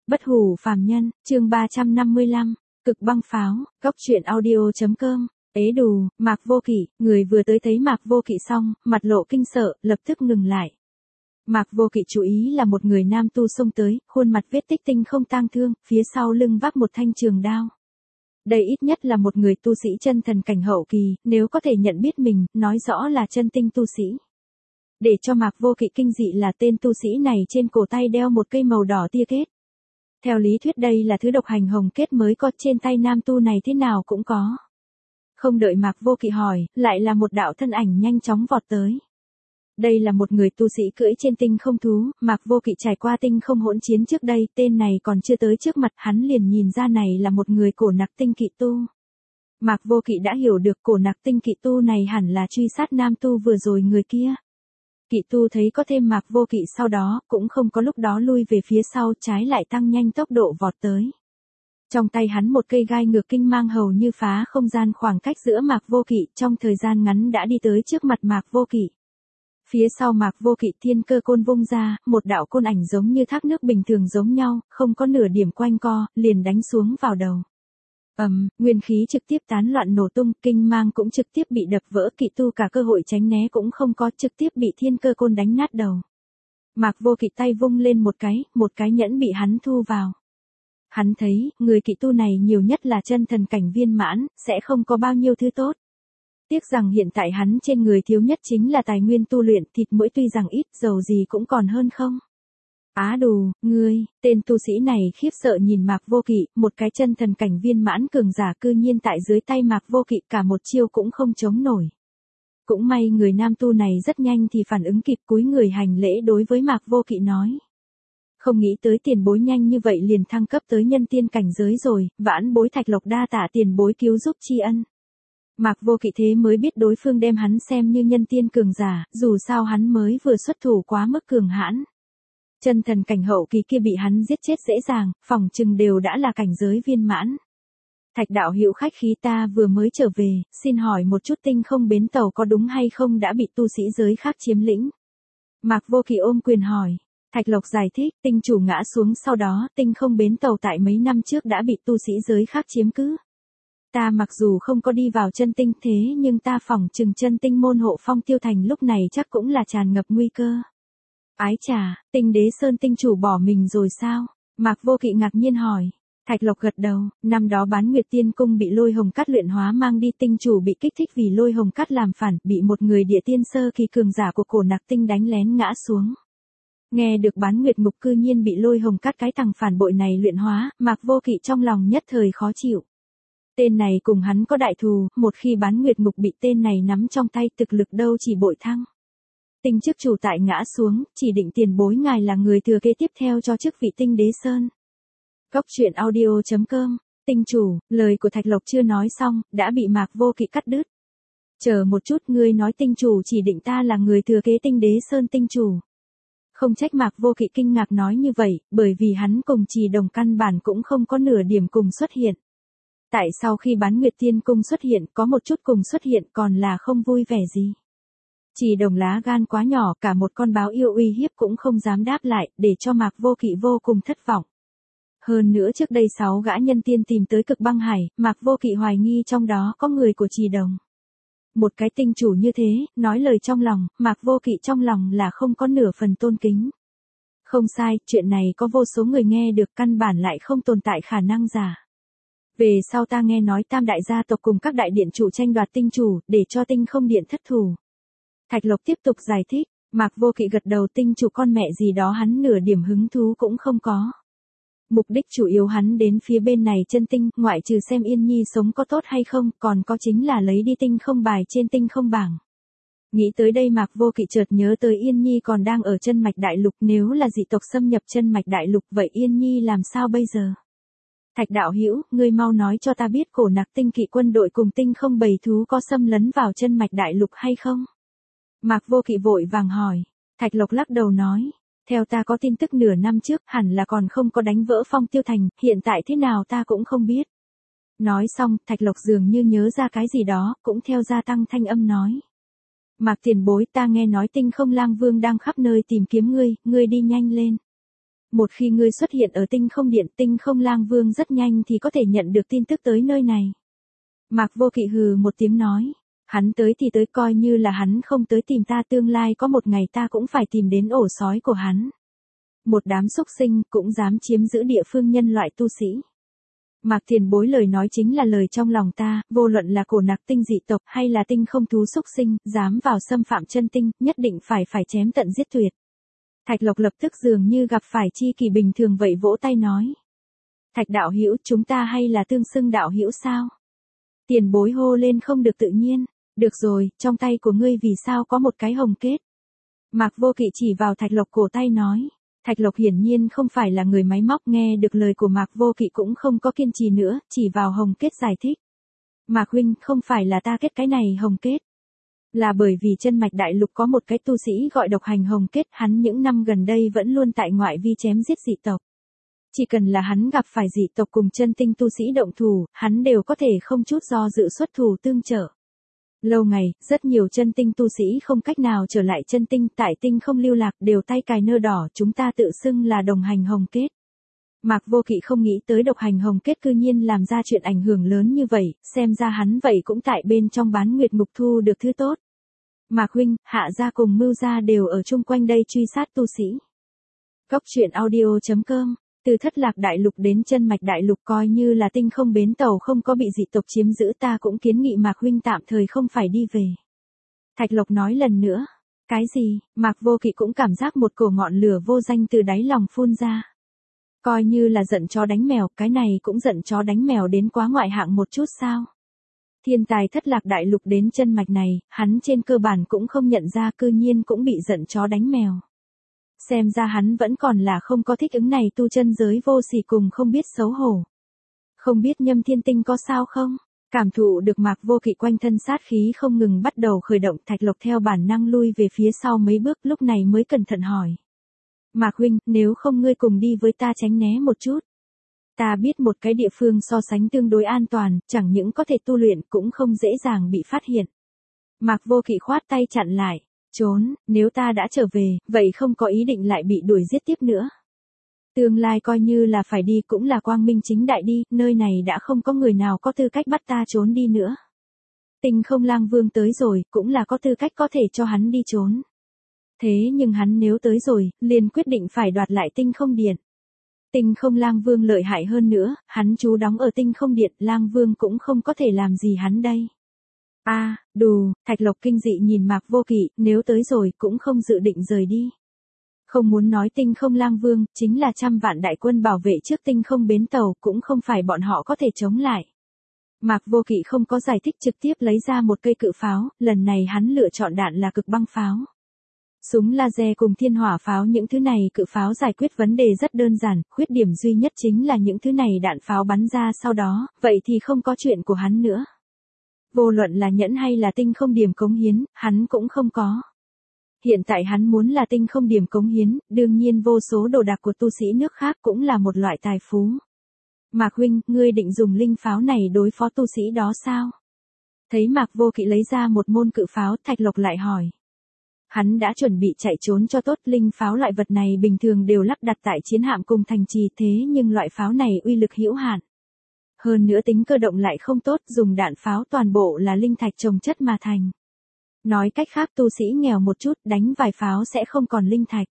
Bất hủ phàm nhân, chương 355, cực băng pháo, góc truyện audio.com. Ế đù, Mạc Vô Kỵ, người vừa tới thấy Mạc Vô Kỵ xong, mặt lộ kinh sợ, lập tức ngừng lại. Mạc Vô Kỵ chú ý là một người nam tu xông tới, khuôn mặt vết tích tinh không tang thương, phía sau lưng vác một thanh trường đao. Đây ít nhất là một người tu sĩ chân thần cảnh hậu kỳ, nếu có thể nhận biết mình, nói rõ là chân tinh tu sĩ. Để cho Mạc Vô Kỵ kinh dị là tên tu sĩ này trên cổ tay đeo một cây màu đỏ tia kết. Theo lý thuyết đây là thứ độc hành hồng kết mới có, trên tay nam tu này thế nào cũng có. Không đợi Mạc Vô Kỵ hỏi, lại là một đạo thân ảnh nhanh chóng vọt tới. Đây là một người tu sĩ cưỡi trên tinh không thú, Mạc Vô Kỵ trải qua tinh không hỗn chiến trước đây, tên này còn chưa tới trước mặt hắn liền nhìn ra này là một người cổ nặc tinh kỵ tu. Mạc Vô Kỵ đã hiểu được cổ nặc tinh kỵ tu này hẳn là truy sát nam tu vừa rồi người kia. Kỵ tu thấy có thêm Mạc Vô Kỵ sau đó, cũng không có lúc đó lui về phía sau, trái lại tăng nhanh tốc độ vọt tới. Trong tay hắn một cây gai ngược kinh mang hầu như phá không gian khoảng cách giữa Mạc Vô Kỵ, trong thời gian ngắn đã đi tới trước mặt Mạc Vô Kỵ. Phía sau Mạc Vô Kỵ thiên cơ côn vung ra, một đạo côn ảnh giống như thác nước bình thường giống nhau, không có nửa điểm quanh co, liền đánh xuống vào đầu. Nguyên khí trực tiếp tán loạn nổ tung, kinh mang cũng trực tiếp bị đập vỡ, kỵ tu cả cơ hội tránh né cũng không có, trực tiếp bị thiên cơ côn đánh nát đầu. Mạc Vô Kỵ tay vung lên một cái nhẫn bị hắn thu vào. Hắn thấy, người kỵ tu này nhiều nhất là chân thần cảnh viên mãn, sẽ không có bao nhiêu thứ tốt. Tiếc rằng hiện tại hắn trên người thiếu nhất chính là tài nguyên tu luyện, thịt muỗi tuy rằng ít, dầu gì cũng còn hơn không. Á đù, ngươi, tên tu sĩ này khiếp sợ nhìn Mạc Vô Kỵ, một cái chân thần cảnh viên mãn cường giả cư nhiên tại dưới tay Mạc Vô Kỵ cả một chiêu cũng không chống nổi. Cũng may người nam tu này rất nhanh thì phản ứng kịp, cúi người hành lễ đối với Mạc Vô Kỵ nói. Không nghĩ tới tiền bối nhanh như vậy liền thăng cấp tới nhân tiên cảnh giới rồi, vãn bối Thạch Lộc đa tạ tiền bối cứu giúp tri ân. Mạc Vô Kỵ thế mới biết đối phương đem hắn xem như nhân tiên cường giả, dù sao hắn mới vừa xuất thủ quá mức cường hãn. Chân thần cảnh hậu kỳ kia bị hắn giết chết dễ dàng, phỏng chừng đều đã là cảnh giới viên mãn. Thạch đạo hữu khách khí, ta vừa mới trở về, xin hỏi một chút tinh không bến tàu có đúng hay không đã bị tu sĩ giới khác chiếm lĩnh? Mạc Vô Kỵ ôm quyền hỏi. Thạch Lộc giải thích, tinh chủ ngã xuống sau đó, tinh không bến tàu tại mấy năm trước đã bị tu sĩ giới khác chiếm cứ. Ta mặc dù không có đi vào chân tinh thế nhưng ta phỏng chừng chân tinh môn hộ Phong Tiêu Thành lúc này chắc cũng là tràn ngập nguy cơ. Ái chà, Tinh Đế Sơn tinh chủ bỏ mình rồi sao? Mạc Vô Kỵ ngạc nhiên hỏi. Thạch Lộc gật đầu, năm đó Bán Nguyệt Tiên Cung bị Lôi Hồng Cát luyện hóa mang đi, tinh chủ bị kích thích vì Lôi Hồng Cát làm phản, bị một người địa tiên sơ kỳ cường giả của cổ nặc tinh đánh lén ngã xuống. Nghe được Bán Nguyệt Ngục cư nhiên bị Lôi Hồng Cát cái thằng phản bội này luyện hóa, Mạc Vô Kỵ trong lòng nhất thời khó chịu. Tên này cùng hắn có đại thù, một khi Bán Nguyệt Ngục bị tên này nắm trong tay, thực lực đâu chỉ bội thăng. Tinh chức chủ tại ngã xuống, chỉ định tiền bối ngài là người thừa kế tiếp theo cho chức vị Tinh Đế Sơn. Góc truyện audio.com. Tinh chủ, lời của Thạch Lộc chưa nói xong, đã bị Mạc Vô Kỵ cắt đứt. Chờ một chút, ngươi nói tinh chủ chỉ định ta là người thừa kế Tinh Đế Sơn tinh chủ. Không trách Mạc Vô Kỵ kinh ngạc nói như vậy, bởi vì hắn cùng Trì Đồng căn bản cũng không có nửa điểm cùng xuất hiện. Tại sau khi Bán Nguyệt Tiên Cung xuất hiện, có một chút cùng xuất hiện còn là không vui vẻ gì. Trì Đồng lá gan quá nhỏ, cả một con báo yêu uy hiếp cũng không dám đáp lại, để cho Mạc Vô Kỵ vô cùng thất vọng. Hơn nữa trước đây 6 gã nhân tiên tìm tới Cực Băng Hải, Mạc Vô Kỵ hoài nghi trong đó có người của Trì Đồng. Một cái tinh chủ như thế, nói lời trong lòng, Mạc Vô Kỵ trong lòng là không có nửa phần tôn kính. Không sai, chuyện này có vô số người nghe được, căn bản lại không tồn tại khả năng giả. Về sau ta nghe nói tam đại gia tộc cùng các đại điện chủ tranh đoạt tinh chủ, để cho tinh không điện thất thủ. Thạch Lộc tiếp tục giải thích, Mạc Vô Kỵ gật đầu, tinh chủ con mẹ gì đó hắn nửa điểm hứng thú cũng không có. Mục đích chủ yếu hắn đến phía bên này chân tinh, ngoại trừ xem Yên Nhi sống có tốt hay không, còn có chính là lấy đi tinh không bài trên tinh không bảng. Nghĩ tới đây Mạc Vô Kỵ chợt nhớ tới Yên Nhi còn đang ở chân mạch đại lục, nếu là dị tộc xâm nhập chân mạch đại lục vậy Yên Nhi làm sao bây giờ? Thạch đạo hữu, ngươi mau nói cho ta biết cổ nặc tinh kỵ quân đội cùng tinh không bầy thú có xâm lấn vào chân mạch đại lục hay không? Mạc Vô Kỵ vội vàng hỏi. Thạch Lộc lắc đầu nói. Theo ta có tin tức nửa năm trước hẳn là còn không có đánh vỡ Phong Tiêu Thành, hiện tại thế nào ta cũng không biết. Nói xong, Thạch Lộc dường như nhớ ra cái gì đó, cũng theo gia tăng thanh âm nói. Mạc tiền bối, ta nghe nói tinh không lang vương đang khắp nơi tìm kiếm ngươi, ngươi đi nhanh lên. Một khi ngươi xuất hiện ở tinh không điện, tinh không lang vương rất nhanh thì có thể nhận được tin tức tới nơi này. Mạc Vô Kỵ hừ một tiếng nói. Hắn tới thì tới, coi như là hắn không tới tìm ta, tương lai có một ngày ta cũng phải tìm đến ổ sói của hắn. Một đám súc sinh cũng dám chiếm giữ địa phương nhân loại tu sĩ. Mạc Tiền Bối lời nói chính là lời trong lòng ta, vô luận là cổ nặc tinh dị tộc hay là tinh không thú súc sinh, dám vào xâm phạm chân tinh, nhất định phải chém tận giết tuyệt. Thạch Lộc lập tức dường như gặp phải chi kỳ bình thường vậy vỗ tay nói. Thạch đạo hữu, chúng ta hay là tương xưng đạo hữu sao? Tiền Bối hô lên không được tự nhiên. Được rồi, trong tay của ngươi vì sao có một cái hồng kết? Mạc Vô Kỵ chỉ vào Thạch Lộc cổ tay nói. Thạch Lộc hiển nhiên không phải là người máy móc, nghe được lời của Mạc Vô Kỵ cũng không có kiên trì nữa, chỉ vào hồng kết giải thích. Mạc huynh, không phải là ta kết cái này hồng kết. Là bởi vì chân mạch đại lục có một cái tu sĩ gọi độc hành hồng kết, hắn những năm gần đây vẫn luôn tại ngoại vi chém giết dị tộc. Chỉ cần là hắn gặp phải dị tộc cùng chân tinh tu sĩ động thủ, hắn đều có thể không chút do dự xuất thủ tương trợ. Lâu ngày, rất nhiều chân tinh tu sĩ không cách nào trở lại chân tinh, tại tinh không lưu lạc, đều tay cài nơ đỏ, chúng ta tự xưng là đồng hành hồng kết. Mạc Vô Kỵ không nghĩ tới độc hành hồng kết cư nhiên làm ra chuyện ảnh hưởng lớn như vậy, xem ra hắn vậy cũng tại bên trong bán nguyệt ngục thu được thứ tốt. Mạc huynh, Hạ gia cùng Mưu gia đều ở chung quanh đây truy sát tu sĩ. Cốc truyện audio.com. Từ Thất Lạc đại lục đến chân mạch đại lục, coi như là tinh không bến tàu không có bị dị tộc chiếm giữ, ta cũng kiến nghị Mạc huynh tạm thời không phải đi về. Thạch Lộc nói lần nữa. Cái gì? Mạc Vô Kỵ cũng cảm giác một cổ ngọn lửa vô danh từ đáy lòng phun ra. Coi như là giận chó đánh mèo, cái này cũng giận chó đánh mèo đến quá ngoại hạng một chút sao? Thiên tài Thất Lạc đại lục đến chân mạch này, hắn trên cơ bản cũng không nhận ra, cư nhiên cũng bị giận chó đánh mèo. Xem ra hắn vẫn còn là không có thích ứng này, tu chân giới vô sỉ cùng không biết xấu hổ. Không biết Nhâm Thiên Tinh có sao không? Cảm thụ được Mạc Vô Kỵ quanh thân sát khí không ngừng bắt đầu khởi động, Thạch Lộc theo bản năng lui về phía sau mấy bước, lúc này mới cẩn thận hỏi. Mạc huynh, nếu không ngươi cùng đi với ta tránh né một chút. Ta biết một cái địa phương so sánh tương đối an toàn, chẳng những có thể tu luyện cũng không dễ dàng bị phát hiện. Mạc Vô Kỵ khoát tay chặn lại. Trốn, nếu ta đã trở về, vậy không có ý định lại bị đuổi giết tiếp nữa. Tương lai coi như là phải đi cũng là quang minh chính đại đi, nơi này đã không có người nào có tư cách bắt ta trốn đi nữa. Tinh không lang vương tới rồi, cũng là có tư cách có thể cho hắn đi trốn. Thế nhưng hắn nếu tới rồi, liền quyết định phải đoạt lại tinh không điện. Tinh không lang vương lợi hại hơn nữa, hắn trú đóng ở tinh không điện, lang vương cũng không có thể làm gì hắn đây. Đù, Thạch Lộc kinh dị nhìn Mạc Vô Kỵ, nếu tới rồi cũng không dự định rời đi. Không muốn nói tinh không lang vương, chính là trăm vạn đại quân bảo vệ trước tinh không bến tàu, cũng không phải bọn họ có thể chống lại. Mạc Vô Kỵ không có giải thích, trực tiếp lấy ra một cây cự pháo, lần này hắn lựa chọn đạn là cực băng pháo. Súng laser cùng thiên hỏa pháo, những thứ này cự pháo giải quyết vấn đề rất đơn giản, khuyết điểm duy nhất chính là những thứ này đạn pháo bắn ra sau đó, vậy thì không có chuyện của hắn nữa. Vô luận là nhẫn hay là tinh không điểm cống hiến, hắn cũng không có. Hiện tại hắn muốn là tinh không điểm cống hiến, đương nhiên vô số đồ đạc của tu sĩ nước khác cũng là một loại tài phú. Mạc huynh, ngươi định dùng linh pháo này đối phó tu sĩ đó sao? Thấy Mạc Vô Kỵ lấy ra một môn cự pháo, Thạch Lộc lại hỏi. Hắn đã chuẩn bị chạy trốn cho tốt, linh pháo loại vật này bình thường đều lắp đặt tại chiến hạm cùng thành trì, thế nhưng loại pháo này uy lực hữu hạn. Hơn nữa tính cơ động lại không tốt, dùng đạn pháo toàn bộ là linh thạch chồng chất mà thành. Nói cách khác, tu sĩ nghèo một chút, đánh vài pháo sẽ không còn linh thạch.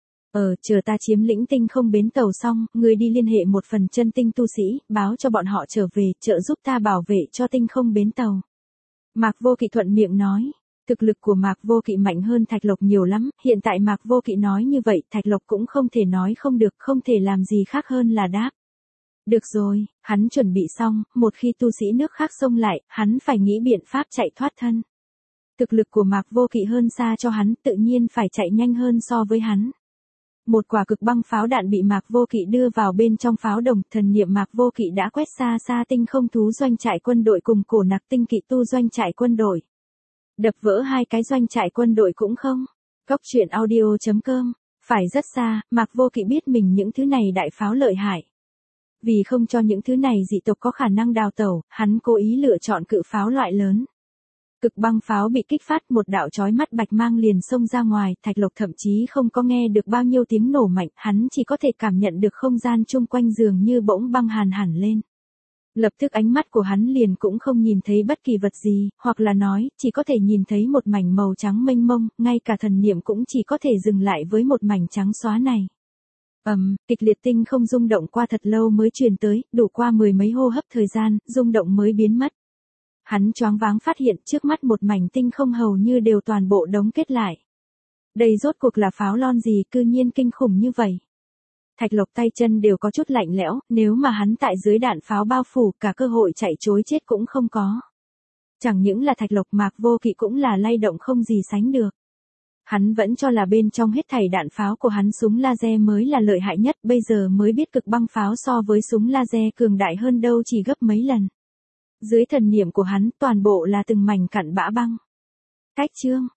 Chờ ta chiếm lĩnh tinh không bến tàu xong, ngươi đi liên hệ một phần chân tinh tu sĩ, báo cho bọn họ trở về, trợ giúp ta bảo vệ cho tinh không bến tàu. Mạc Vô Kỵ thuận miệng nói. Thực lực của Mạc Vô Kỵ mạnh hơn Thạch Lộc nhiều lắm, hiện tại Mạc Vô Kỵ nói như vậy, Thạch Lộc cũng không thể nói không được, không thể làm gì khác hơn là đáp. Được rồi, hắn chuẩn bị xong, một khi tu sĩ nước khác xông lại, hắn phải nghĩ biện pháp chạy thoát thân. Thực lực của Mạc Vô Kỵ hơn xa cho hắn, tự nhiên phải chạy nhanh hơn so với hắn. Một quả cực băng pháo đạn bị Mạc Vô Kỵ đưa vào bên trong pháo đồng, thần niệm Mạc Vô Kỵ đã quét xa xa tinh không thú doanh trại quân đội cùng cổ nặc tinh kỵ tu doanh trại quân đội. Đập vỡ hai cái doanh trại quân đội cũng không. Cốc truyện audio.com. Phải rất xa, Mạc Vô Kỵ biết mình những thứ này đại pháo lợi hại. Vì không cho những thứ này dị tộc có khả năng đào tẩu, hắn cố ý lựa chọn cự pháo loại lớn. Cực băng pháo bị kích phát, một đạo chói mắt bạch mang liền xông ra ngoài, Thạch Lộc thậm chí không có nghe được bao nhiêu tiếng nổ mạnh, hắn chỉ có thể cảm nhận được không gian chung quanh dường như bỗng băng hàn hẳn lên. Lập tức ánh mắt của hắn liền cũng không nhìn thấy bất kỳ vật gì, hoặc là nói, chỉ có thể nhìn thấy một mảnh màu trắng mênh mông, ngay cả thần niệm cũng chỉ có thể dừng lại với một mảnh trắng xóa này. Kịch liệt tinh không rung động qua thật lâu mới truyền tới, đủ qua 10 mấy hô hấp thời gian, rung động mới biến mất. Hắn choáng váng phát hiện trước mắt một mảnh tinh không hầu như đều toàn bộ đống kết lại. Đây rốt cuộc là pháo lon gì cư nhiên kinh khủng như vậy. Thạch Lộc tay chân đều có chút lạnh lẽo, nếu mà hắn tại dưới đạn pháo bao phủ, cả cơ hội chạy trối chết cũng không có. Chẳng những là Thạch Lộc, Mạc Vô Kỵ cũng là lay động không gì sánh được. Hắn vẫn cho là bên trong hết thảy đạn pháo của hắn súng laser mới là lợi hại nhất, bây giờ mới biết cực băng pháo so với súng laser cường đại hơn đâu chỉ gấp mấy lần. Dưới thần niệm của hắn, toàn bộ là từng mảnh cặn bã băng. Cách chương